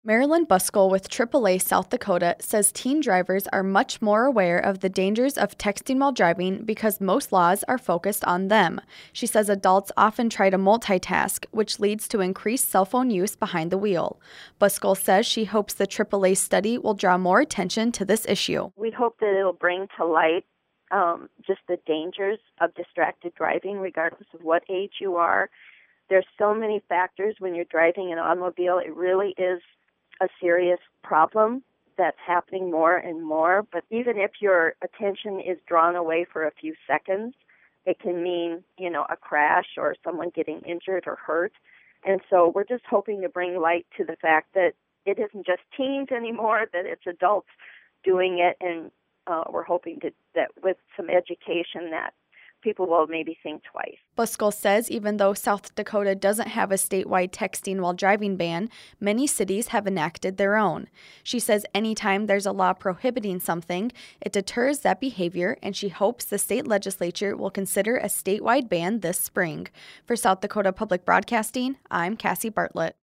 Marilyn Buskell with AAA South Dakota says teen drivers are much more aware of the dangers of texting while driving because most laws are focused on them. She says adults often try to multitask, which leads to increased cell phone use behind the wheel. Buskell says she hopes the AAA study will draw more attention to this issue. We hope that it'll bring to light just the dangers of distracted driving, regardless of what age you are. There's so many factors when you're driving an automobile. It really is a serious problem that's happening more and more. But even if your attention is drawn away for a few seconds, it can mean, a crash or someone getting injured or hurt. And so we're just hoping to bring light to the fact that it isn't just teens anymore, that it's adults doing it. And we're hoping that with some education that people will maybe think twice. Buskell says even though South Dakota doesn't have a statewide texting while driving ban, many cities have enacted their own. She says anytime there's a law prohibiting something, it deters that behavior, and she hopes the state legislature will consider a statewide ban this spring. For South Dakota Public Broadcasting, I'm Cassie Bartlett.